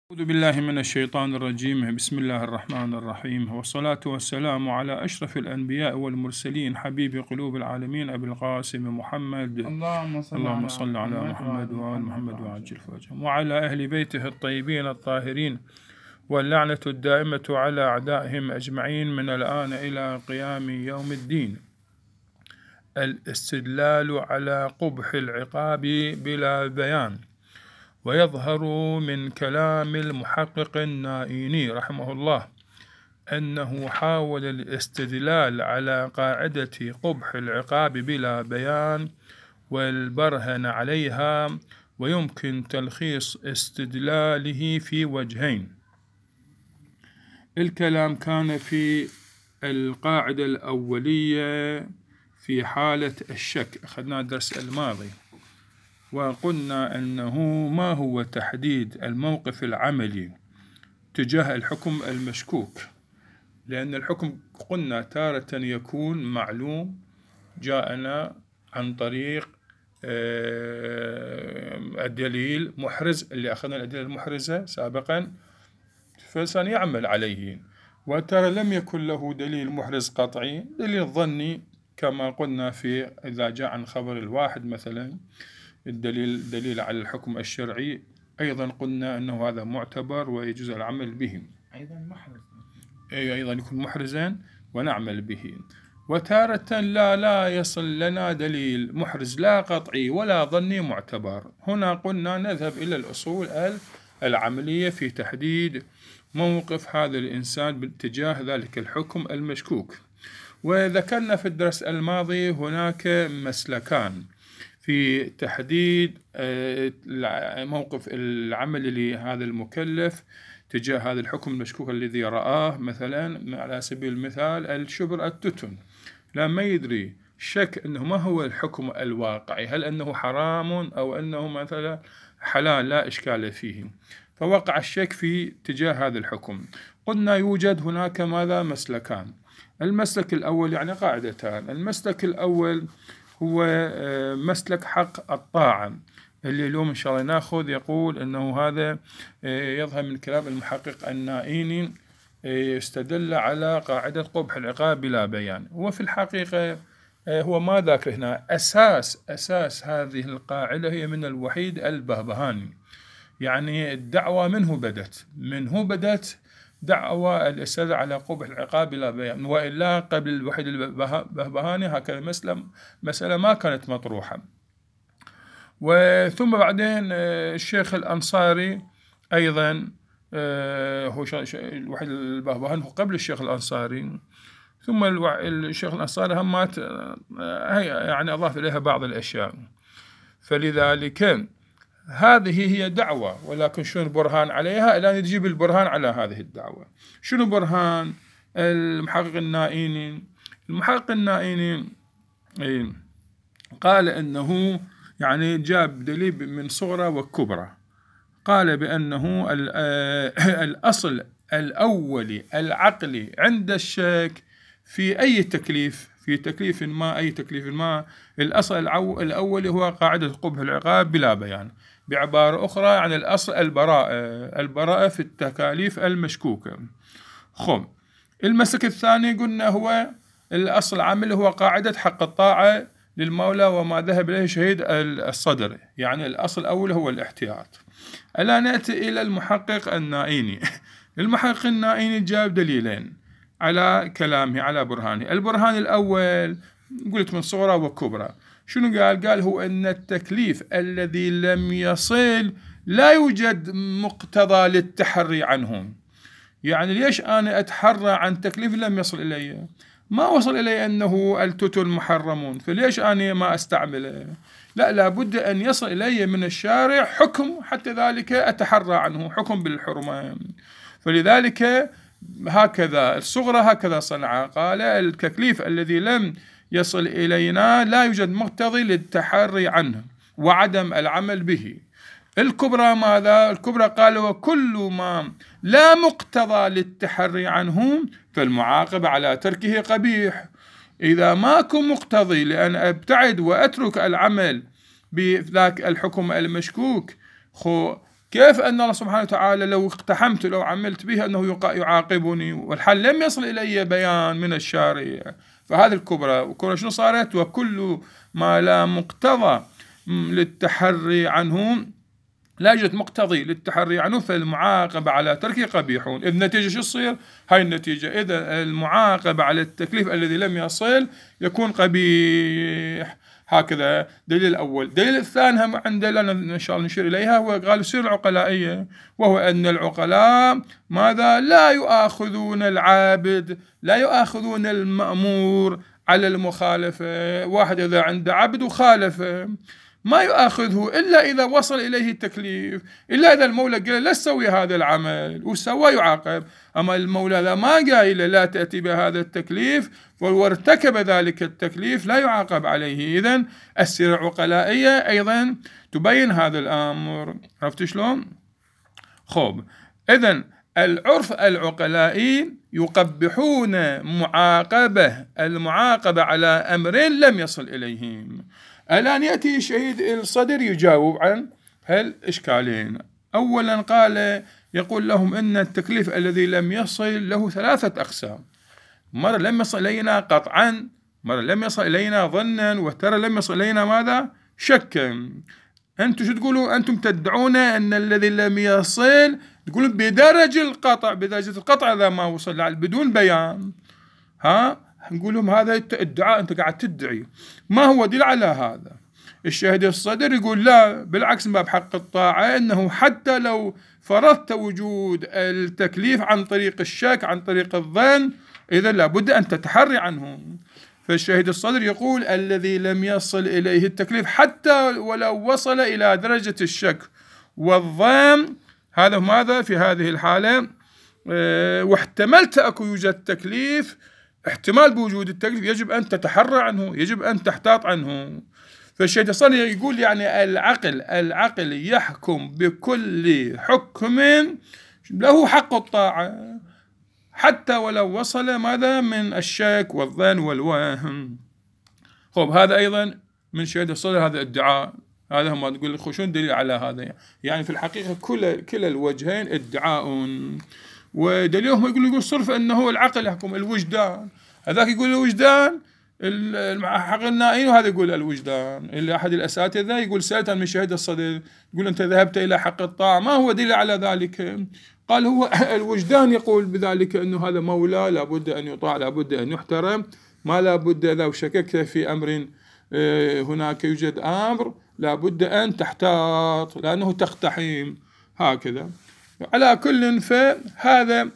أعوذ بالله من الشيطان الرجيم. بسم الله الرحمن الرحيم، والصلاة والسلام على أشرف الأنبياء والمرسلين، حبيب قلوب العالمين، أبي القاسم محمد. اللهم صل على محمد وآل محمد وعجل فرجهم، وعلى أهل بيته الطيبين الطاهرين، واللعنة الدائمة على أعدائهم أجمعين من الآن إلى قيام يوم الدين. الاستدلال على قبح العقاب بلا بيان. ويظهر من كلام المحقق النائيني رحمه الله أنه حاول الاستدلال على قاعدة قبح العقاب بلا بيان والبرهن عليها، ويمكن تلخيص استدلاله في وجهين. الكلام كان في القاعدة الأولية في حالة الشك، أخذنا الدرس الماضي، وقلنا أنه ما هو تحديد الموقف العملي تجاه الحكم المشكوك، لأن الحكم قلنا تارة يكون معلوم جاءنا عن طريق الدليل محرز اللي أخذنا الأدلة المحرزة سابقا فالإنسان يعمل عليه، وترى لم يكن له دليل محرز قطعي، دليل ظني كما قلنا في إذا جاء عن خبر الواحد مثلا الدليل دليل على الحكم الشرعي، أيضا قلنا أنه هذا معتبر ويجوز العمل به، أيضا يكون محرزا ونعمل به. وتارة لا يصل لنا دليل محرز لا قطعي ولا ظني معتبر، هنا قلنا نذهب إلى الأصول العملية في تحديد موقف هذا الإنسان باتجاه ذلك الحكم المشكوك. وذكرنا في الدرس الماضي هناك مسلكان في تحديد موقف العمل لهذا المكلف تجاه هذا الحكم المشكوك الذي رآه. مثلا على سبيل المثال الشبر التتن، لا ما يدري شك أنه ما هو الحكم الواقعي، هل أنه حرام أو أنه مثلا حلال، لا إشكال فيه، فوقع الشك في تجاه هذا الحكم. قلنا يوجد هناك ماذا مسلكان. المسلك الأول يعني قاعدتان. المسلك الأول هو مسلك حق الطاعة اللي اليوم إن شاء الله ناخذ، يقول أنه هذا يظهر من كلام المحقق النائيني يستدل على قاعدة قبح العقاب بلا بيان. وفي الحقيقة هو ما ذاكر هنا أساس هذه القاعدة هي من الوحيد البهبهاني، يعني الدعوة منه بدت دعوة الاستدلال على قبح العقاب بلا بيان، وإلا قبل الوحيد البهبهاني هكذا مسألة ما كانت مطروحة. وثم بعدين الشيخ الأنصاري أيضا هو الوحيد البهبهاني هو قبل الشيخ الأنصاري، ثم الشيخ الأنصاري همات يعني أضاف إليها بعض الأشياء. فلذلك هذه هي دعوة، ولكن شنو البرهان عليها؟ الآن تجيب البرهان على هذه الدعوة. شنو برهان المحقق النائيني قال أنه يعني جاب دليل من صغرى وكبرى، قال بأنه الأصل الأولي العقلي عند الشك في أي تكليف، في تكليف ما الأصل الأولي هو قاعدة قبح العقاب بلا بيان. بعبارة أخرى يعني الأصل البراءة في التكاليف المشكوكة. المسلك الثاني قلنا هو الأصل العملي هو قاعدة حق الطاعة للمولى وما ذهب إليه شهيد الصدر، يعني الأصل الأول هو الاحتياط. ألا نأتي إلى المحقق النائيني. المحقق النائيني جاب دليلين على كلامه على برهانه. البرهان الأول قلت من صغرى وكبرى. شنو قال هو أن التكليف الذي لم يصل لا يوجد مقتضى للتحري عنه. يعني ليش أنا أتحرى عن تكليف لم يصل إلي؟ ما وصل إلي أنه التتل محرمون، فليش أنا ما أستعمله؟ لا، لابد أن يصل إلي من الشارع حكم حتى ذلك أتحرى عنه، حكم بالحرمة. فلذلك هكذا الصغرى هكذا صنع، قال التكليف الذي لم يصل إلينا لا يوجد مقتضي للتحري عنه وعدم العمل به. الكبرى ماذا؟ الكبرى قال وكل ما لا مقتضى للتحري عنه فالمعاقبة على تركه قبيح. إذا ماكو مقتضي لأن أبتعد وأترك العمل بذاك الحكم المشكوك، كيف أن الله سبحانه وتعالى لو اقتحمت لو عملت به أنه يعاقبني، والحال لم يصل إلي بيان من الشارع. فهذه الكبرى. وكبرى شنو صارت؟ وكل ما لا مقتضى للتحري عنه، لا يوجد مقتضي للتحري عنه، فالمعاقبة على تركه قبيح. إذ النتيجة شو تصير؟ هاي النتيجة، إذا المعاقبة على التكليف الذي لم يصل يكون قبيح. هكذا دليل الأول. دليل الثاني عندنا إن شاء الله نشير إليها، هو قال السيرة العقلائية، وهو أن العقلاء ماذا؟ لا يؤاخذون العابد، لا يؤاخذون المأمور على المخالفة. واحد إذا عنده عبد وخالفه ما يؤاخذه إلا إذا وصل إليه التكليف، إلا إذا المولى قال لا تسوي هذا العمل وسوى يعاقب. أما المولى لا ما قايل لا تأتي بهذا التكليف وارتكب ذلك التكليف لا يعاقب عليه. إذن السيرة العقلائية أيضا تبين هذا الأمر. عرفت شلون؟ خب، إذن العرف العقلائي يقبحون المعاقبة على أمرين لم يصل إليهم. الآن يأتي شهيد الصدر يجاوب عن هالإشكالين. أولا قال يقول لهم إن التكليف الذي لم يصل له 3 أقسام: مرة لم يصل إلينا قطعا، مرة لم يصل إلينا ظنا، وترى لم يصل إلينا ماذا؟ شكا. أنتم شو تقولوا؟ أنتم تدعون أن الذي لم يصل تقولون بدرجة القطع إذا ما وصل بدون بيان. نقول لهم هذا ادعاء، أنت قاعد تدعي. ما هو دليل على هذا؟ الشاهد الصدر يقول لا، بالعكس، ما بحق الطاعة أنه حتى لو فرضت وجود التكليف عن طريق الشك عن طريق الظن، إذا لابد أن تتحري عنه. فالشاهد الصدر يقول الذي لم يصل إليه التكليف حتى ولو وصل إلى درجة الشك والظن، هذا ماذا في هذه الحالة؟ واحتملت أكو يوجد تكليف، احتمال بوجود التكليف يجب أن تتحرى عنه، يجب أن تحتاط عنه. فالشيخ الصدر يقول يعني العقل يحكم بكل حكم له حق الطاعة حتى ولو وصل ماذا من الشك والظن والوهم. خب، هذا أيضا من شهادة الصدر، هذا ادعاء. هذا هم تقول خشون دليل على هذا. يعني في الحقيقة كلا الوجهين ادعاء. ودليلهم يقول صرف أنه العقل يحكم الوجدان، هذاك يقول الوجدان حق النائين، وهذا يقول الوجدان. اللي أحد الأساتذة يقول سألت من شهادة الصدر، يقول أنت ذهبت إلى حق الطاعة، ما هو دليل على ذلك؟ قال هو الوجدان يقول بذلك أنه هذا مولى لابد أن يطاع، لابد أن يحترم، ما لابد لو شككت في أمر هناك يوجد أمر لابد أن تحتاط لأنه تقتحم. هكذا. على كل، فهذا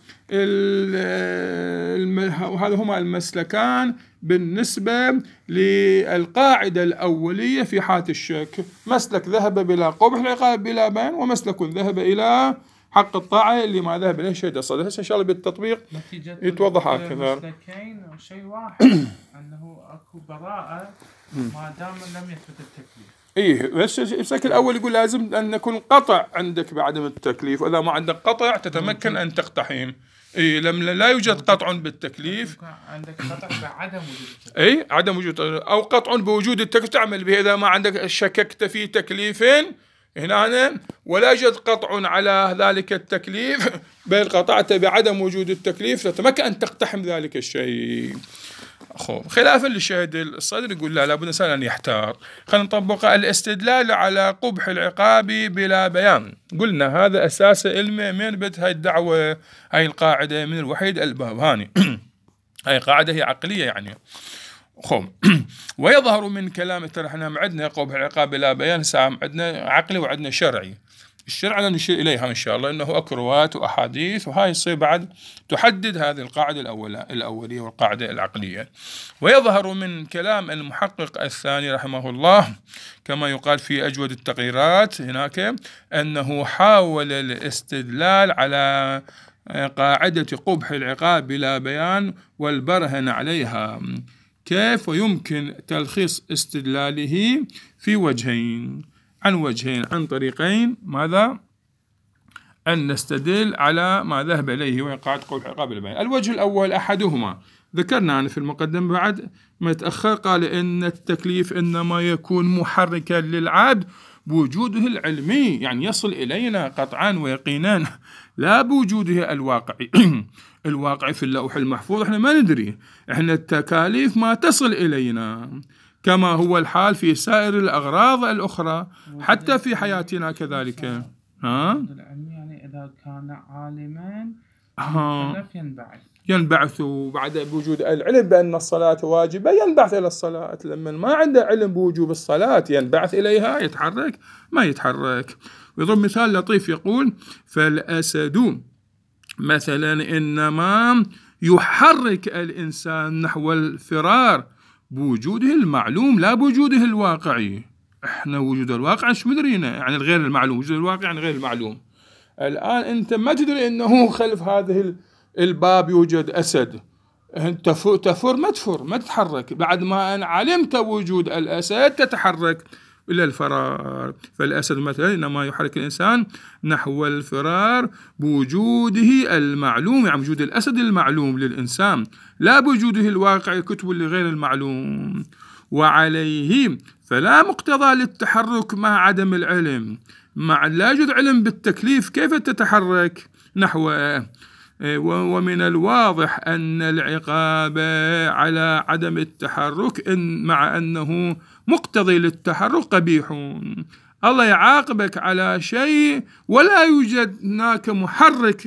هذا هما المسلكان بالنسبة للقاعدة الأولية في حالة الشك. مسلك ذهب بلا قبح العقاب بلا بان، ومسلك ذهب إلى حق الطاعة اللي ما ذهب إليه شهادة الصدر. هسه إن شاء الله بالتطبيق يتوضح أكثر. مسلكين شيء واحد أنه أكو براءة ما دام لم يثبت التكليف. بس الشكل الأول يقول لازم أن يكون قطع عندك بعدم التكليف، وإذا ما عندك قطع تتمكن أن تقتحم. لما لا يوجد قطع بالتكليف، عندك قطع بعدم وجود التكليف. عدم وجود أو قطع بوجود التكليف تعمل به. إذا ما عندك شككت في تكليف هنا ولا يوجد قطع على ذلك التكليف، بل قطعت بعدم وجود التكليف، تتمكن أن تقتحم ذلك الشيء. خلافا للشاهد الصدر يقول لا، لابد الإنسان أن يحتار. خلينا نطبق الاستدلال على قبح العقاب بلا بيان. قلنا هذا أساس علمه من بدء هاي الدعوة، هاي القاعدة من الوحيد البهبهاني. هاي قاعدة هي عقلية يعني. ويظهر من كلام ترى احنا عندنا قبح العقاب بلا بيان، سام عندنا عقلي وعندنا شرعي. الشرع نشير إليها إن شاء الله، إنه أكروات وأحاديث، وهاي يصير بعد تحدد هذه القاعدة الأولية والقاعدة العقلية. ويظهر من كلام المحقق الثاني رحمه الله كما يقال في أجود التقريرات هناك، أنه حاول الاستدلال على قاعدة قبح العقاب بلا بيان والبرهن عليها. كيف؟ ويمكن تلخيص استدلاله في وجهين، عن طريقين. ماذا؟ أن نستدل على ما ذهب إليه وهي قاعدة قبح العقاب بلا بيان. الوجه الأول أحدهما ذكرنا في المقدمة بعد ما يتأخر، قال إن التكليف إنما يكون محركا للعبد بوجوده العلمي، يعني يصل إلينا قطعا ويقينا، لا بوجوده الواقعي. الواقعي في اللوح المحفوظ احنا ما ندري، احنا التكاليف ما تصل إلينا، كما هو الحال في سائر الأغراض الأخرى حتى في حياتنا كذلك. العلم يعني إذا كان عالما المكلف ينبعث بعد بوجود العلم بأن الصلاة واجبة، ينبعث إلى الصلاة. لما ما عنده علم بوجوب الصلاة ينبعث إليها، يتحرك ما يتحرك. ويضرب مثال لطيف يقول: فالأسد مثلا إنما يحرك الإنسان نحو الفرار بوجوده المعلوم لا بوجوده الواقعي. احنا وجود الواقع شو مدرينا، يعني الغير المعلوم، وجود الواقع يعني غير المعلوم. الآن أنت ما تدري أنه خلف هذه الباب يوجد أسد، أنت تفر ما تتحرك، بعد ما أن علمت وجود الأسد تتحرك إلى الفرار. فالأسد مثلا إنما يحرك الإنسان نحو الفرار بوجوده المعلوم، يعني وجود الأسد المعلوم للإنسان لا بوجوده الواقع كتب لغير المعلوم. وعليه فلا مقتضى للتحرك مع عدم العلم، مع لا يوجد علم بالتكليف كيف تتحرك نحوه. ومن الواضح أن العقاب على عدم التحرك مع أنه مقتضي للتحرك قبيح. الله يعاقبك على شيء ولا يوجد هناك محرك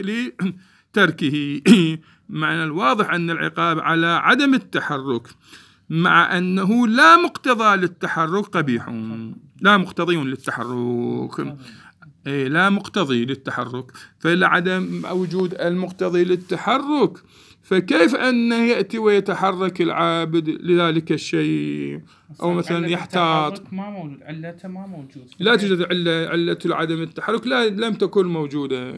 لتركه. معنى الواضح أن العقاب على عدم التحرك مع أنه لا مقتضى للتحرك قبيح، لا مقتضي للتحرك، لا مقتضي للتحرك. فإلا عدم وجود المقتضي للتحرك فكيف أن يأتي ويتحرك العابد لذلك الشيء؟ أو مثلا يحتاط، ما موجود، علته ما موجود، لا توجد علة عدم التحرك لم تكن موجودة،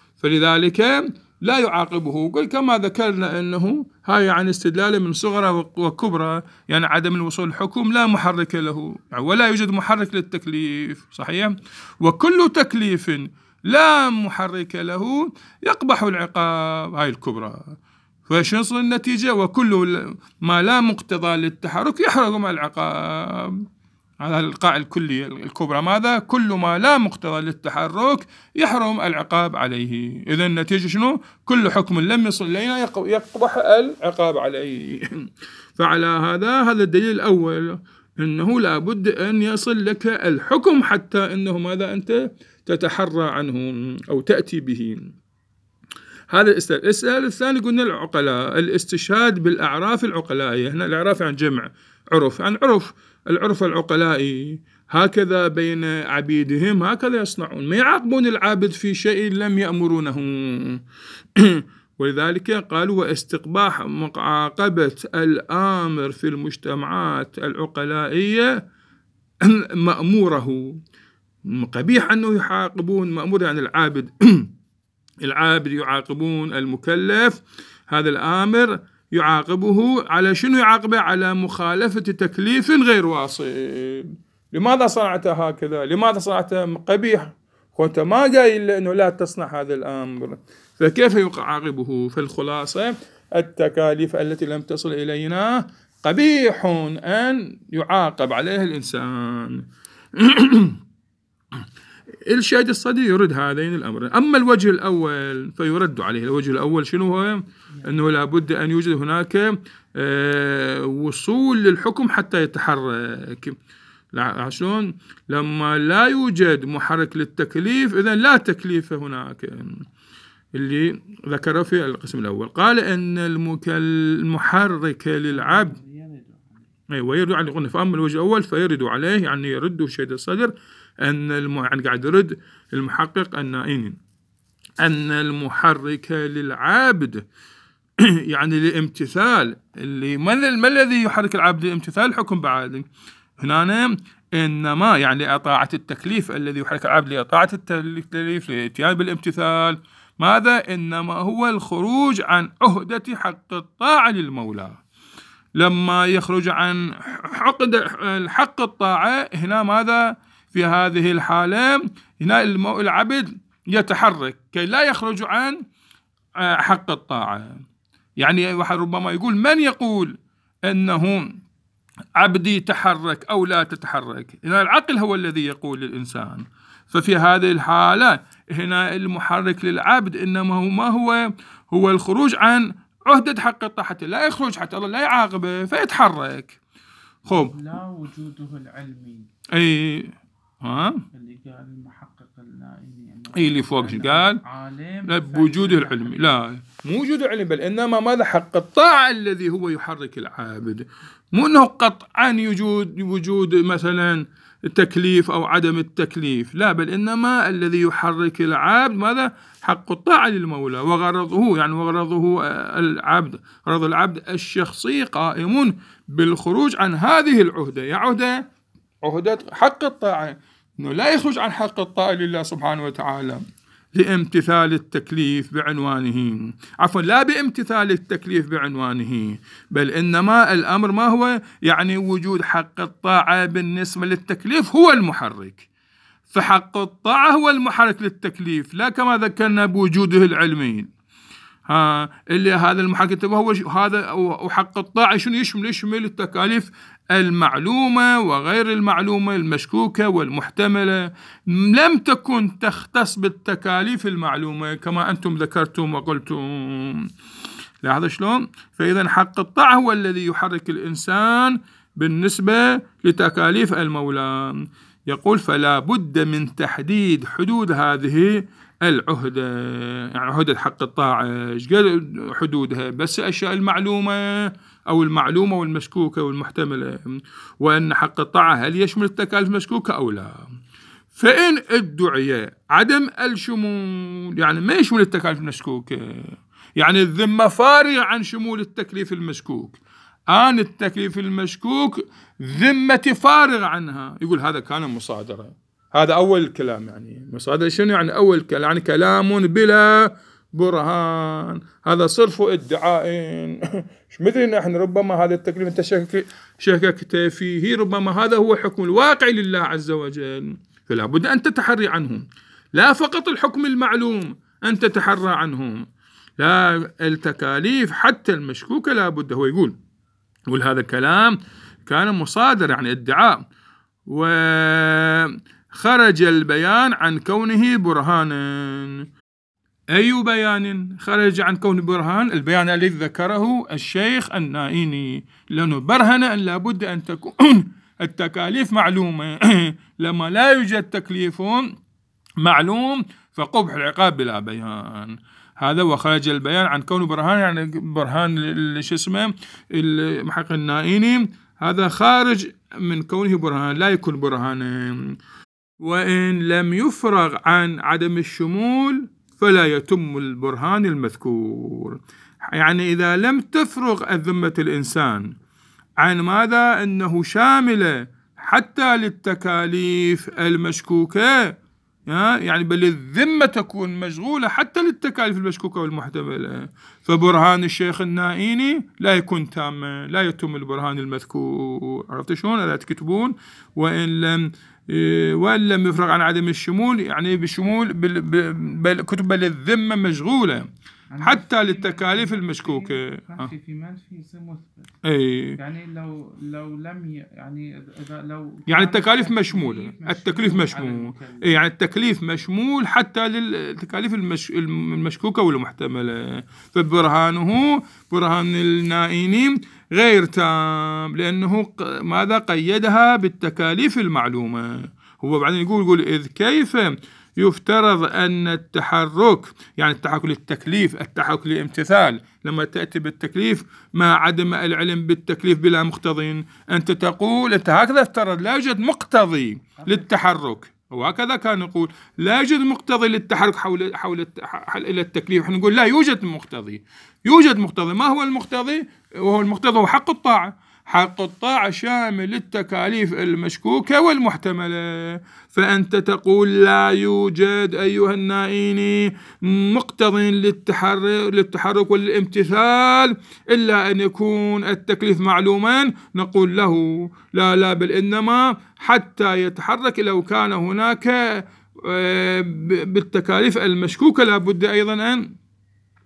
فلذلك لا يعاقبه. قل كما ذكرنا أنه هاي عن استدلال من صغرى وكبرى، يعني عدم الوصول الحكم لا محرك له، يعني ولا يوجد محرك للتكليف، صحيح؟ وكل تكليف لا محرك له يقبح العقاب، هاي الكبرى. فشنص النتيجة؟ وكل ما لا مقتضى للتحرك يحرم العقاب. هذا القاع الكلي الكبرى، ماذا؟ كل ما لا مقتضى للتحرك يحرم العقاب عليه. إذن النتيجة شنو؟ كل حكم لم يصل إلينا يقبح العقاب عليه. فعلى هذا الدليل الأول، أنه لا بد أن يصل لك الحكم حتى أنه ماذا أنت تتحرى عنه أو تأتي به. هذا الإسئلة الثاني قلنا العقلاء، الاستشهاد بالأعراف العقلائية. هنا الأعراف عن جمع عرف، عن العرف العقلائي، هكذا بين عبيدهم هكذا يصنعون، ما يعاقبون العابد في شيء لم يأمرونه. ولذلك قالوا: واستقباح معاقبة الآمر في المجتمعات العقلائية مأموره. قبيح أنه يعاقبون مأمور، يعني العابد يعاقبون المكلف، هذا الآمر يعاقبه على شنو؟ يعاقبه على مخالفة تكليف غير واصل. لماذا صنعت هكذا؟ لماذا صنعت قبيح؟ وانت ما قايل انه لا تصنع هذا الامر، فكيف يعاقبه؟ فالخلاصة التكاليف التي لم تصل الينا قبيح ان يعاقب عليها الانسان. الشهيد الصدي يرد هذين الأمرين. أما الوجه الأول فيرد عليه. الوجه الأول شنو هو؟ أنه لابد أن يوجد هناك وصول للحكم حتى يتحرك. شلون؟ لما لا يوجد محرك للتكليف إذن لا تكليف هناك، اللي ذكره في القسم الأول. قال أن المحرك للعبد ويرد عليه. قلنا فأما الوجه الأول فيرد عليه، يعني يرد شهيد الصدر أن يعني قاعد يرد المحقق أن المحرك للعبد يعني للامتثال، اللي ما الذي يحرك العبد للامتثال؟ الحكم بعد هنا، إنما يعني لإطاعة التكليف، الذي يحرك العبد لإطاعة التكليف للإتيان بالامتثال، ماذا؟ إنما هو الخروج عن عهدة حق الطاعة للمولى. لما يخرج عن حق الطاعة هنا ماذا؟ في هذه الحالة هنا العبد يتحرك كي لا يخرج عن حق الطاعة. يعني واحد ربما يقول: من يقول أنه عبدي تحرك أو لا تتحرك، هنا العقل هو الذي يقول للإنسان. ففي هذه الحالة هنا المحرك للعبد إنما هو ما هو الخروج عن عهدة حق الطاعة، لا يخرج حتى الله لا يعاقبه فيتحرك. خب لا وجوده العلمي أي اللي قال المحقق النائمي أي اللي فوق قال لا بوجوده العلمي، لا مو وجود العلم، بل إنما ماذا حق الطاعة الذي هو يحرك العابد، مو أنه قطعا وجود مثلا التكليف أو عدم التكليف، لا، بل إنما الذي يحرك العبد ماذا حق الطاعة للمولى، وغرضه يعني وغرضه العبد، غرض العبد الشخصي قائم بالخروج عن هذه العهدة، يا عهدة حق الطاعة، إنه لا يخرج عن حق الطاعة لله سبحانه وتعالى لامتثال التكليف بعنوانه، عفوا لا بامتثال التكليف بعنوانه، بل إنما الأمر ما هو يعني وجود حق الطاعة بالنسبة للتكليف هو المحرك، فحق الطاعة هو المحرك للتكليف، لا كما ذكرنا بوجوده العلمي. اللي هذا المحرك هو هذا، وحق الطاعة شنو يشمل التكاليف المعلومة وغير المعلومة، المشكوكة والمحتملة، لم تكن تختص بالتكاليف المعلومة كما أنتم ذكرتم وقلتم. لاحظوا شلون؟ فإذا حق الطاعة هو الذي يحرك الإنسان بالنسبة لتكاليف المولى. يقول فلا بد من تحديد حدود هذه العهدة، يعني عهدة حق الطاعة ايش قال حدودها؟ بس الأشياء المعلومة أو المعلومة والمشكوكة والمحتملة، وأن حق الطاعة هل يشمل التكاليف المشكوكة أو لا؟ فإن ادعي عدم الشمول، يعني ما يشمل التكاليف المشكوكة، يعني الذمة فارغة عن شمول التكليف المشكوك، التكليف المشكوك ذمتي فارغة عنها، يقول هذا كان مصادرة. هذا أول الكلام، يعني مصادرة شنو يعني؟ أول كلام يعني كلام بلا برهان، هذا صرف ادعاء. مش مثل احنا ربما هذا التكليف انت شككت فيه، ربما هذا هو حكم الواقع لله عز وجل، فلا بد أن تتحري عنه، لا فقط الحكم المعلوم أن تتحرى عنه، لا التكاليف حتى المشكوكة لا بد. هو يقول هذا كلام كان مصادر يعني ادعاء، وخرج البيان عن كونه برهانا. أي بيان خرج عن كونه برهان؟ البيان الذي ذكره الشيخ النائيني، لأنه برهن أن لابد أن تكون التكاليف معلومة. لما لا يوجد تكليف معلوم فقبح العقاب بلا بيان. هذا وخرج البيان عن كونه برهان، يعني برهان شو اسمه المحقق النائيني، هذا خارج من كونه برهان، لا يكون برهانا. وإن لم يفرغ عن عدم الشمول فلا يتم البرهان المذكور، يعني إذا لم تفرغ ذمة الإنسان عن ماذا؟ أنه شاملة حتى للتكاليف المشكوكة، يعني بل الذمة تكون مشغولة حتى للتكاليف المشكوكة والمحتملة، فبرهان الشيخ النائيني لا يكون تاما، لا يتم البرهان المذكور. عرفت شلون؟ لا تكتبون وإن لم يفرغ عن عدم الشمول، يعني بشمول كتب الذمة مشغولة حتى للتكاليف المشكوكة. في منفي مثبت. يعني لو لم يعني إذا لو يعني التكاليف مشمولة، التكليف مشمول، يعني التكليف مشمول حتى للتكاليف المشكوكة والمحتملة، فبرهانه برهان النائيني غير تام، لأنه ماذا قيدها بالتكاليف المعلومة. هو بعدين يقول إذ كيف يفترض أن التحرك، يعني التحرك للتكليف، التحرك للامتثال، لما تأتي بالتكليف مع عدم العلم بالتكليف بلا مقتضي، أنت تقول أنت هكذا افترض لا يوجد مقتضي للتحرك، وهكذا كان يقول لا يوجد مقتضي للتحرك حول إلى التكليف. احنا نقول لا يوجد مقتضي، يوجد مقتضي. ما هو المقتضي؟ وهو المقتضي هو حق الطاعة. حق الطاعة شامل للتكاليف المشكوكة والمحتملة، فأنت تقول لا يوجد أيها النائيني مقتضي للتحرك والامتثال إلا أن يكون التكليف معلوما. نقول له لا بل إنما حتى يتحرك لو كان هناك بالتكاليف المشكوكة لابد أيضا أن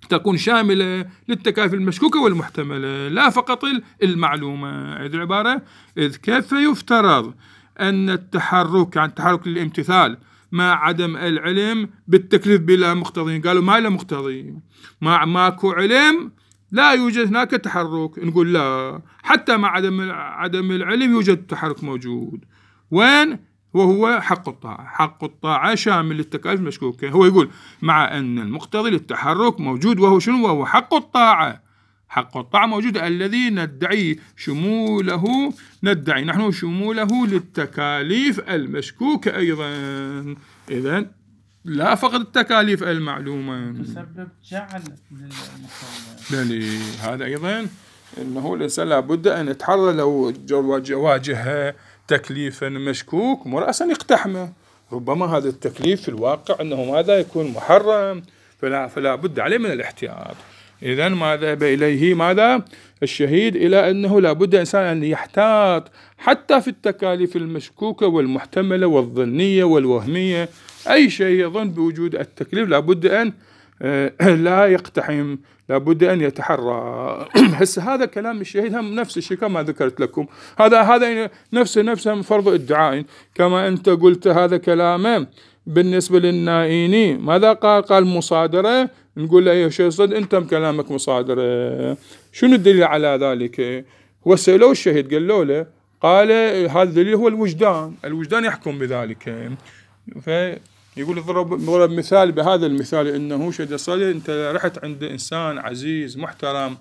تكون شاملة للتكاليف المشكوكة والمحتملة لا فقط المعلومة. هذه العبارة: إذ كيف يفترض أن التحرك عن تحرك الامتثال مع عدم العلم بالتكليف بلا مقتضي. قالوا ما له مقتضي، ماكو علم لا يوجد هناك تحرك. نقول لا، حتى مع عدم العلم يوجد تحرك موجود. وين؟ وهو حق الطاعة. حق الطاعة شامل للتكاليف المشكوكة. هو يقول مع أن المقتضي للتحرك موجود، وهو شنو؟ وهو حق الطاعة. حق الطاعة موجود الذي ندعي شموله، ندعي نحن شموله للتكاليف المشكوكة أيضا. إذن لا فقط التكاليف المعلومة تسبب جعل للمسلم. هذا أيضا أنه الإنسان لابد أن يتحرى لو واجه تكليفا مشكوك مرأسا يقتحمه. ربما هذا التكليف في الواقع أنه ماذا يكون محرم، فلا بد عليه من الاحتياط. إذن ما ذهب إليه ماذا الشهيد إلى أنه لابد إنسان أن يحتاط حتى في التكاليف المشكوكة والمحتملة والظنية والوهمية. أي شيء يظن بوجود التكليف لابد أن لا يقتحم، لابد أن يتحرى. هسه هذا كلام الشهيد هم نفس الشيء كما ذكرت لكم. هذا نفسه فرض ادعاء كما أنت قلت. هذا كلامه بالنسبة للنائيني ماذا قال مصادرة. نقول له يا شيخ صد أنت كلامك مصادرة، شنو الدليل على ذلك؟ هو سألوه الشهيد قال له قال هذا الدليل هو الوجدان يحكم بذلك. فيقول ضرب مثال بهذا المثال إنه شهيد الصدر أنت رحت عند إنسان عزيز محترم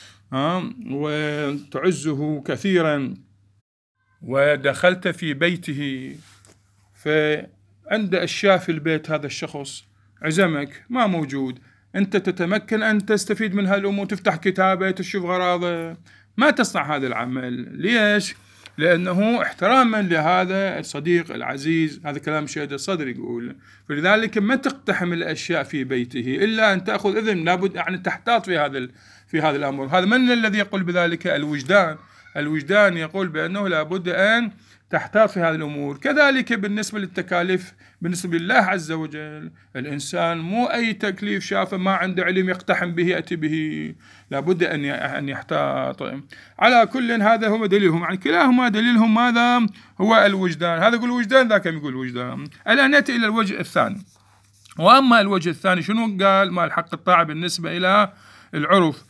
وتعزه كثيرا، ودخلت في بيته، فعند أشياء في البيت هذا الشخص عزمك ما موجود، أنت تتمكن أن تستفيد من هالأمور، تفتح كتابه تشوف غراضه، ما تصنع هذا العمل. ليش؟ لأنه احتراما لهذا الصديق العزيز. هذا كلام شهيد الصدر يقول. فلذلك ما تقتحم الأشياء في بيته إلا أن تأخذ إذن. لابد يعني تحتاط في هذا الأمر. هذا من الذي يقول بذلك؟ الوجدان يقول بأنه لابد أن تحتاط في هذه الأمور. كذلك بالنسبة للتكاليف بالنسبة لله عز وجل، الإنسان مو أي تكليف شافه ما عنده علم يقتحم به يأتي به، لابد أن يحتاط. على كل هذا هو دليلهم، يعني كلاهما دليلهم ماذا؟ هو الوجدان. هذا يقول الوجدان، ذاك يقول الوجدان. الآن نأتي إلى الوجه الثاني. وأما الوجه الثاني شنو قال؟ ما الحق الطاعة بالنسبة إلى العرف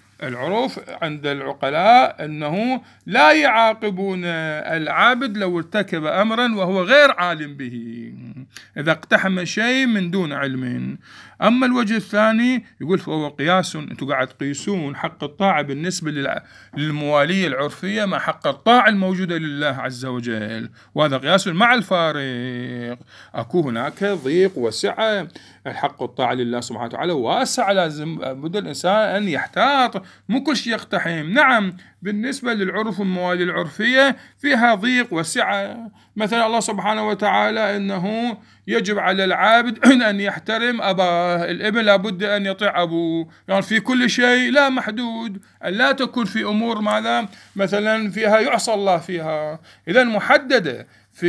عند العقلاء أنه لا يعاقبون العابد لو ارتكب أمرا وهو غير عالم به، إذا اقتحم شيء من دون علم. أما الوجه الثاني يقول فهو قياس. أنتم قاعد تقيسون حق الطاعة بالنسبة للموالية العرفية مع حق الطاعة الموجودة لله عز وجل، وهذا قياس مع الفارق. أكو هناك ضيق وسعة. الحق الطاعة لله سبحانه وتعالى واسع، لازم بد الإنسان أن يحتاط، مو كل شيء يقتحم. نعم بالنسبة للعرف والموالي العرفية فيها ضيق وسعة. مثلا الله سبحانه وتعالى أنه يجب على العابد أن يحترم أباه، الابن لابد أن يطيع أبوه، يعني في كل شيء لا محدود، أن لا تكون في أمور ماذا مثلا فيها يعصى الله فيها. إذن محددة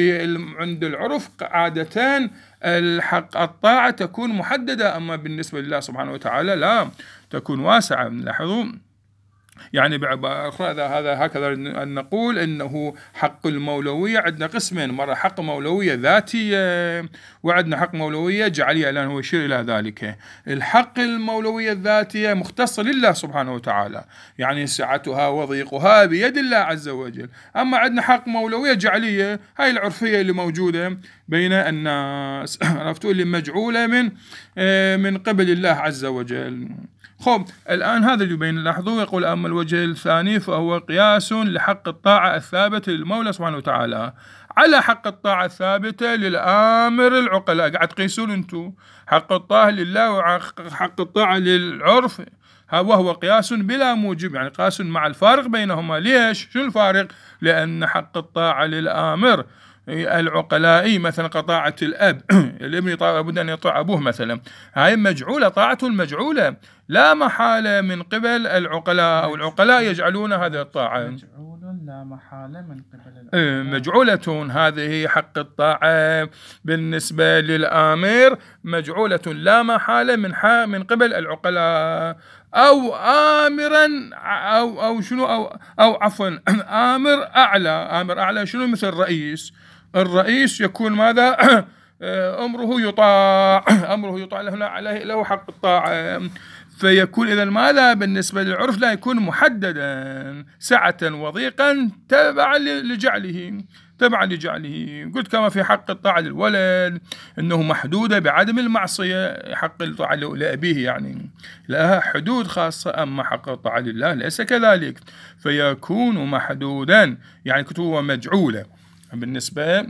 عند العرف عادة الحق الطاعة تكون محددة، أما بالنسبة لله سبحانه وتعالى لا، تكون واسعة. لاحظوا يعني بعبارة أخرى هذا هكذا أن نقول إنه حق المولوية عندنا قسمين، مرة حق مولوية ذاتية وعندنا حق مولوية جعلية، لأنه هو يشير إلى ذلك. الحق المولوية الذاتية مختصة لله سبحانه وتعالى، يعني سعتها وضيقها بيد الله عز وجل. أما عندنا حق مولوية جعلية، هاي العرفية اللي موجودة بين الناس، عرفتوا، اللي مجعولة من قبل الله عز وجل. خب الآن هذا يبين. لاحظوا يقول أما الوجه الثاني فهو قياس لحق الطاعة الثابتة للمولى سبحانه وتعالى على حق الطاعة الثابتة للآمر العقلاء. قاعد تقيسون أنتم حق الطاعة لله وحق الطاعة للعرف، وهو قياس بلا موجب، يعني قياس مع الفارق بينهما. ليش؟ شو الفارق؟ لأن حق الطاعة للآمر العقلائي مثلا كطاعة الأب، الابن لابد أن يطيع أبوه مثلا، هاي مجعولة، طاعته المجعولة لا محالة من قبل العقلاء، أو العقلاء يجعلون هذه الطاعة مجعول لا محالة من قبل مجعولة. هذه حق الطاعة بالنسبة للآمر مجعولة لا محالة من قبل العقلاء، أو آمرا أو شنو أو عفوا آمر أعلى شنو؟ مثل الرئيس يكون ماذا؟ أمره يطاع له حق الطاعة. فيكون إذا ماذا بالنسبة للعرف؟ لا يكون محددا سعة وضيقا تبعا لجعله. قلت كما في حق الطاعة للولد أنه محدودة بعدم المعصية، حق الطاعة لأبيه يعني لها حدود خاصة، أما حق الطاعة لله ليس كذلك، فيكون محدودا يعني كتبه مجعولة بالنسبة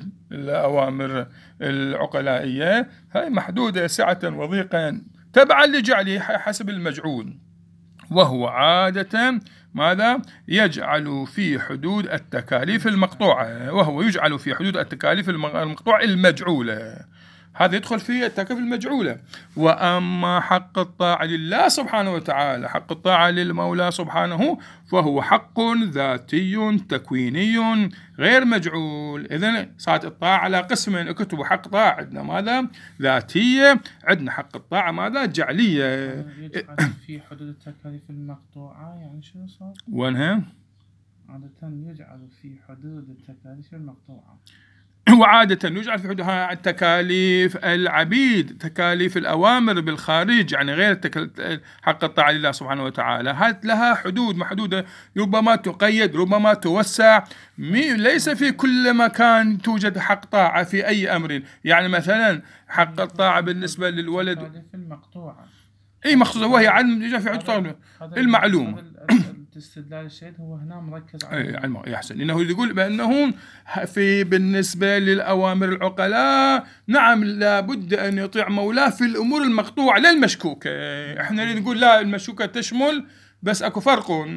للأوامر العقلائية، هاي محدودة سعة وضيقا تبعا لجعله حسب المجعول، وهو عادة ماذا؟ يجعل في حدود التكاليف المقطوعة، وهو يجعل في حدود التكاليف المقطوعة المجعولة، هذا يدخل في التكاليف المجعولة. وأما حق الطاعة لله سبحانه وتعالى، حق الطاعة للمولى سبحانه، فهو حق ذاتي تكويني غير مجعول. إذن صارت الطاعة على قسمين، اكتبوا حق طاعة عندنا ماذا؟ ذاتية، عندنا حق الطاعة ماذا؟ جعلية. يجعل في حدود التكاليف المقطوعة يعني شنو صار؟ وينها؟ عادة يجعل في حدود التكاليف المقطوعة، وعادة يجعل في حدود تكاليف العبيد، تكاليف الأوامر بالخارج، يعني غير حق الطاعة لله سبحانه وتعالى، هات لها حدود محدودة، ربما تقيد ربما توسع، ليس في كل مكان توجد حق طاعة في أي أمر. يعني مثلا حق الطاعة بالنسبة للولد التكاليف المقطوعة مقصود وهي علم يجعل في حدود المعلومة. الاستدلال الشديد هو هنا مركز على يحسن إنه يقول بأنه في بالنسبة للأوامر العقلاء نعم لابد أن يطيع مولاه في الأمور المقطوعة لا المشكوكة. إحنا نقول لا المشكوكة تشمل، بس أكو فرق.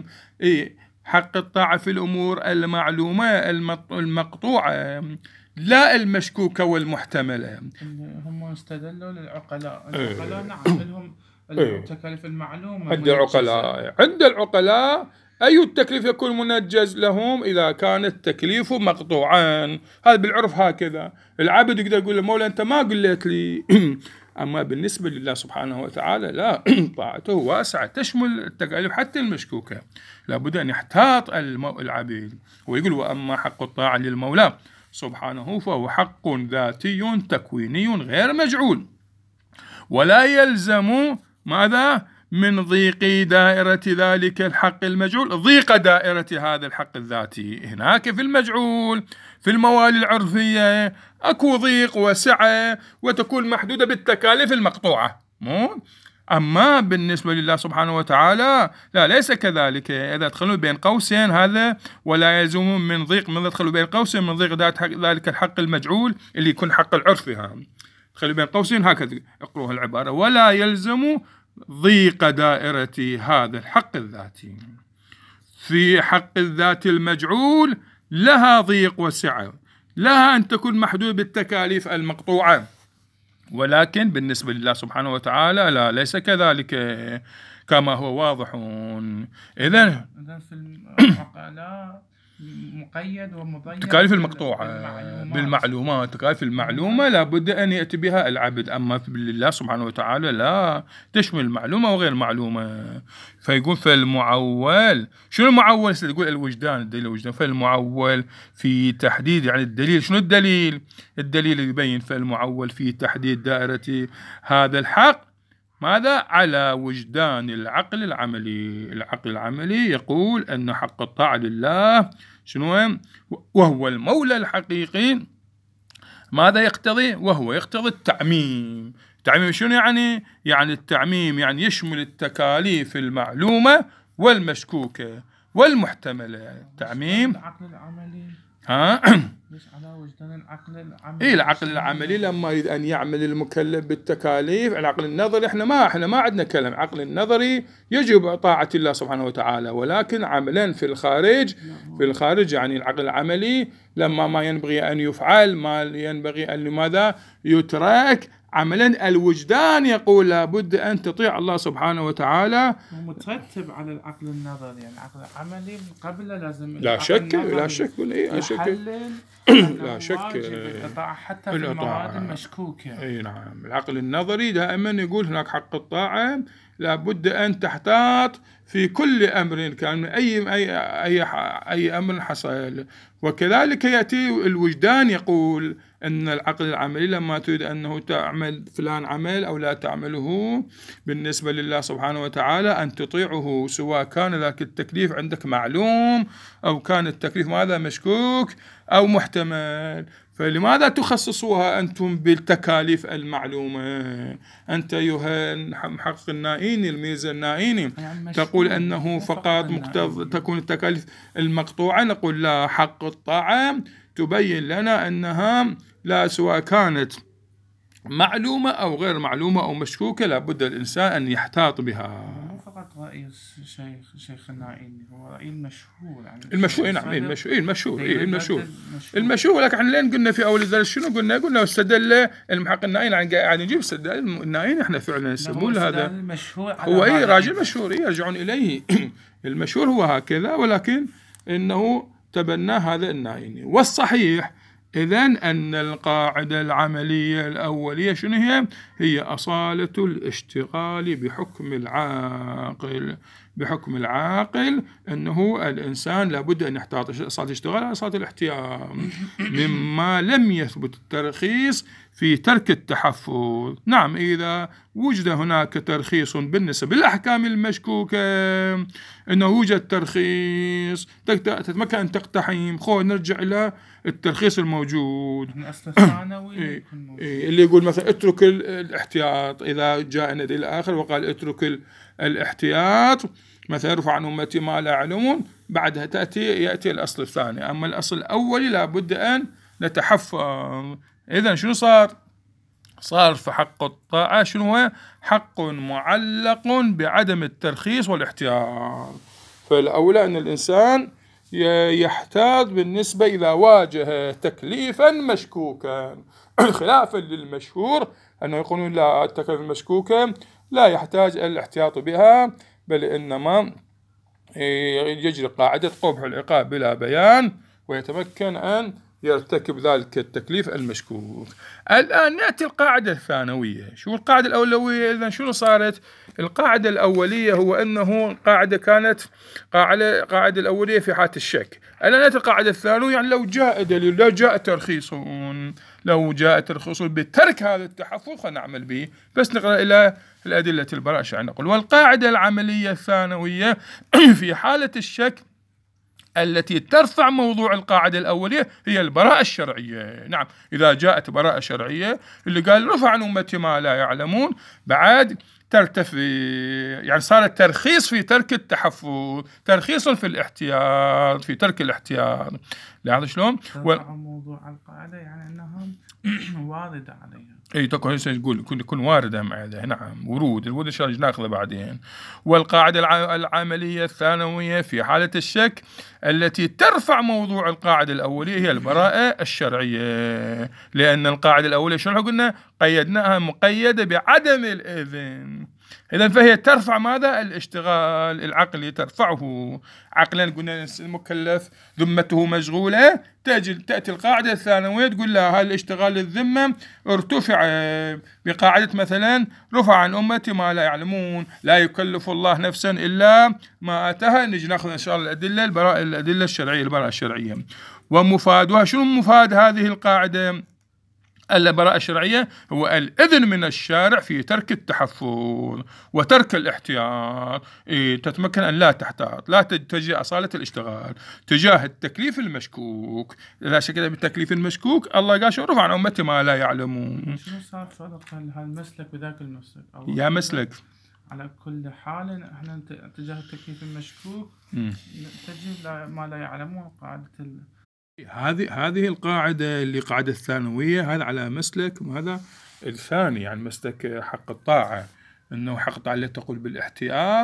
حق الطاعة في الأمور المعلومة المقطوعة لا المشكوكة والمحتملة. هم استدلوا للعقلاء، العقلاء نعم لهم التكاليف المعلومة. عند العقلاء أي التكليف يكون منجز لهم إذا كان التكليف مقطوعا، هذا بالعرف هكذا. العبد يقدر يقول لمولا أنت ما قلت لي أما بالنسبة لله سبحانه وتعالى لا، طاعته واسعة تشمل التكاليف حتى المشكوكة، لابد أن يحتاط العبيد. ويقول وأما حق الطاعة للمولى سبحانه فهو حق ذاتي تكويني غير مجعول، ولا يلزم ماذا؟ من ضيق دائرة ذلك الحق المجعول ضيق دائرة هذا الحق الذاتي. هناك في المجعول في الموالي العرفية أكو ضيق وسعة وتكون محدودة بالتكاليف المقطوعة، أما بالنسبة لله سبحانه وتعالى لا، ليس كذلك. إذا تدخلوا بين قوسين هذا ولا يلزم من ضيق، من تدخلوا بين قوسين من ضيق ذلك الحق المجعول اللي يكون حق العرفها، تدخلوا بين قوسين هكذا اقروها العبارة، ولا يلزم ضيق دائرة هذا الحق الذاتي. في حق الذات المجعول لها ضيق وسعة، لها أن تكون محدودة بالتكاليف المقطوعة، ولكن بالنسبة لله سبحانه وتعالى لا، ليس كذلك كما هو واضح. إذن في العقلاء مقيد ومضيق تكاليف المقطوعة بالمعلومات، تكاليف المعلومة لابد أن يأتي بها العبد، أما لله سبحانه وتعالى لا، تشمل معلومة وغير معلومة. فيقول فالمعول، شنو المعول؟ تقول الوجدان، الدليل الوجدان. فالمعول في تحديد يعني الدليل، شنو الدليل؟ الدليل يبين فالمعول في تحديد دائرة هذا الحق ماذا؟ على وجدان العقل العملي. العقل العملي يقول أن حق الطاعة لله شنو؟ وهو المولى الحقيقي. ماذا يقتضي؟ وهو يقتضي التعميم. التعميم شنو يعني؟ يعني التعميم يعني يشمل التكاليف المعلومة والمشكوكة والمحتملة. التعميم العقل العملي ليش على وجدان العقل العملي؟ العقل العملي لما يريد أن يعمل المكلف بالتكاليف. العقل النظري احنا ما عندنا كلام. العقل النظري يجب طاعة الله سبحانه وتعالى، ولكن عملا في الخارج يعني العقل العملي لما ما ينبغي أن يفعل، ما ينبغي أن لماذا يترك، عملا الوجدان يقول لابد أن تطيع الله سبحانه وتعالى. ومترتب على العقل النظري، يعني العقل العملي قبله لازم لا شك لا شك لا شك الإطاعة حتى في المواد المشكوكة. أي نعم، العقل النظري دائما يقول هناك حق الطاعة، لابد أن تحتاط في كل أمر كان من أي أمر حصل. وكذلك يأتي الوجدان يقول أن العقل العملي لما تريد أنه تعمل فلان عمل أو لا تعمله بالنسبة لله سبحانه وتعالى أن تطيعه، سواء كان ذاك التكليف عندك معلوم أو كان التكليف ماذا مشكوك أو محتمل. فلماذا تخصصوها أنتم بالتكاليف المعلومة؟ أنت أيها محقق النائيني الميزة النائيني يعني تقول أنه فقط تكون التكاليف المقطوعة. نقول لا، حق الطاعة تبين لنا أنها لا، سواء كانت معلومة أو غير معلومة أو مشكوكة لابد الإنسان أن يحتاط بها. مو فقط رأي الشيخ النائيني، هو رأي المشهور يعني المشهور. نعم المشهور. لكن احنا لين قلنا في أول الدرس شنو قلنا استدل المحقق النائيني قاعد نجيب استدل النائيني. احنا فعلا نسمون هذا هو راجل مشهور يرجعون إليه. المشهور هو هكذا، ولكن إنه تبنى هذا النائيني. والصحيح إذن أن القاعدة العملية الأولية شنو هي أصالة الاشتغال بحكم العاقل أنه الإنسان لابد أن يحتاط. أصالة الاشتغال أصالة الاحتياط مما لم يثبت الترخيص في ترك التحفظ. نعم، إذا وجد هناك ترخيص بالنسبة للأحكام المشكوكة، أنه يوجد ترخيص تتمكن أن تقتحم، نرجع إلى الترخيص الموجود اللي يقول مثلا اترك الاحتياط. إذا جاء النبي الآخر وقال اترك الاحتياط مثلا رفع عن أمتي ما لا يعلمون، بعدها يأتي الأصل الثاني. أما الأصل الأولي لابد أن نتحفظ. إذن شنو صار في حق الطاعة؟ شنو هو؟ حق معلق بعدم الترخيص والاحتياط. فالأولى أن الإنسان يحتاط بالنسبة إذا واجه تكليفا مشكوكا، خلافا للمشهور أنه يقولون لا، التكليف المشكوكة لا يحتاج الاحتياط بها، بل إنما يجري قاعدة قبح العقاب بلا بيان ويتمكن أن يرتكب ذلك التكليف المشكوك. الآن نأتي القاعدة الثانوية. شو القاعدة الأولوية؟ إذن شنو صارت؟ القاعدة الأولية هو أنه قاعدة كانت قاعدة الأولية في حالة الشك. الآن نأتي القاعدة الثانوية، يعني لو جاء دليل، لو جاء ترخيص بترك هذا التحفظ فنعمل به. بس نقرأ إلى الأدلة البراءة عشان نقول. والقاعدة العملية الثانوية في حالة الشك التي ترفع موضوع القاعدة الأولية هي البراءة الشرعية. نعم، إذا جاءت براءة شرعية اللي قال رفع عن أمتي ما لا يعلمون، بعد ترتفع، يعني صار الترخيص في ترك التحفظ، ترخيص في الاحتياط، في ترك الاحتياط. لاحظ شلون؟ موضوع القاعدة يعني أنها واردة عليها. اي تكون واردة معها. نعم، الورود ان شاء الله ناخذه بعدين. والقاعدة العملية الثانوية في حالة الشك التي ترفع موضوع القاعدة الأولية هي البراءة الشرعية، لأن القاعدة الأولية شنو قلنا؟ قيدناها مقيدة بعدم الإذن. إذن فهي ترفع ماذا؟ الاشتغال العقلي ترفعه. عقلا قلنا المكلف ذمته مشغولة، تأتي القاعدة الثانوية تقول لها هذا الاشتغال الذمة ارتفع بقاعدة مثلا رفع عن أمتي ما لا يعلمون، لا يكلف الله نفسا إلا ما آتاها. نجي نأخذ إن شاء الله الأدلة الشرعية، البراءة الشرعية. ومفادها شنو مفاد هذه القاعدة البراءة الشرعية؟ هو الإذن من الشارع في ترك التحفظ وترك الاحتياط. تتمكن أن لا تحتاط، لا تتجه أصالة الاشتغال تجاه التكليف المشكوك. لا شك بالتكليف المشكوك الله قال شو رفع عن أمتي ما لا يعلمون. شنو صار فرق هالمسلك وذاك المسلك؟ يا مسلك على كل حال احنا تجاه التكليف المشكوك نتجه ما لا يعلمون. قاعدة هذه القاعدة اللي قاعدة الثانوية، هذا على مسلك، وهذا الثاني يعني مسلك حق الطاعة، أنه حق الطاعة اللي تقول بالاحتياط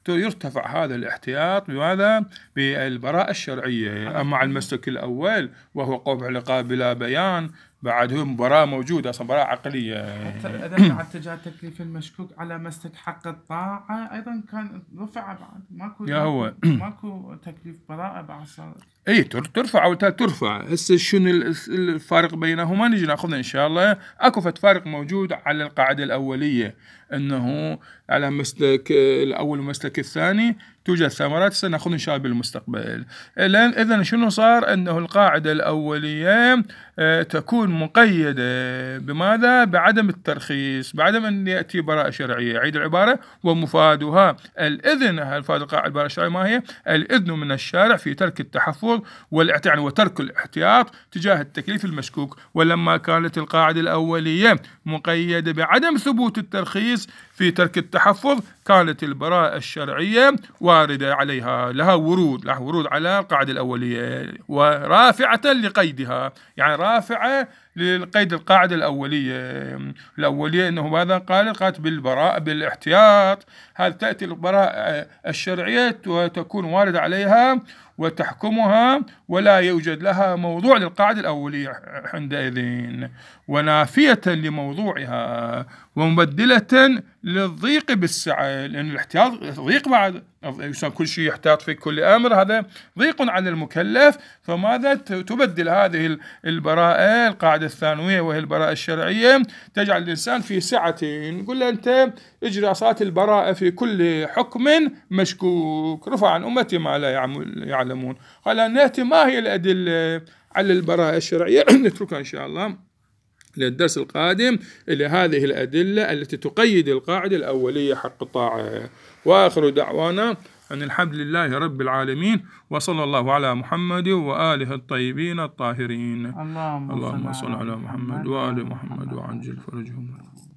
يرتفع هذا الاحتياط بماذا؟ بالبراءة الشرعية. أما على المسلك الأول وهو قطع العقاب بلا بيان، بعد هو براءة موجودة أصلا، براءة عقلية. إذا بعد اتجاه التكليف المشكوك على مسلك حق الطاعة أيضا كان رفع بعد، ماكو تكليف براءة بعد صار. اي ترفع او ترفع. هسه شنو الفارق بينهما؟ نجي ناخذها ان شاء الله. اكو فارق موجود على القاعده الاوليه، انه على مسلك الاول والمسلك الثاني توجد ثمرات سناخذ ان شاء الله بالمستقبل. اذا شنو صار؟ انه القاعده الاوليه تكون مقيده بماذا؟ بعدم الترخيص، بعدم ان ياتي براءه شرعيه. عيد العباره: ومفادها الاذن. الفائده القاعده البراءه الشرعيه ما هي؟ الاذن من الشارع في ترك التحفظ والاعتيان وترك الاحتياط تجاه التكليف المشكوك. ولما كانت القاعده الاوليه مقيده بعدم ثبوت الترخيص في ترك التحفظ، كانت البراءة الشرعية واردة عليها، لها ورود على القاعدة الأولية، ورافعة لقيدها، يعني رافعة للقيد القاعدة الأولية أنه ماذا قالت بالبراءة بالاحتياط. هذا تأتي البراءة الشرعية وتكون واردة عليها وتحكمها، ولا يوجد لها موضوع للقاعدة الأولية عندئذ، ونافية لموضوعها ومبدلة للضيق بالسعة، لأن الاحتياط ضيق بعد كل شيء يحتاط في كل أمر، هذا ضيق على المكلف. فماذا تبدل هذه البراءة القاعدة الثانوية وهي البراءة الشرعية، تجعل الإنسان في سعة. نقول له أنت اجري عصات البراءة في كل حكم مشكوك، رفع عن أمتي ما لا يعلمون. قال نأتي ما هي الأدلة على البراءة الشرعية نتركها إن شاء الله للدرس القادم إلى هذه الأدلة التي تقيد القاعدة الأولية حق الطاعة. وآخر دعوانا أن الحمد لله رب العالمين، وصلى الله على محمد وآله الطيبين الطاهرين. اللهم صل على محمد وآل محمد وعجل فرجهم.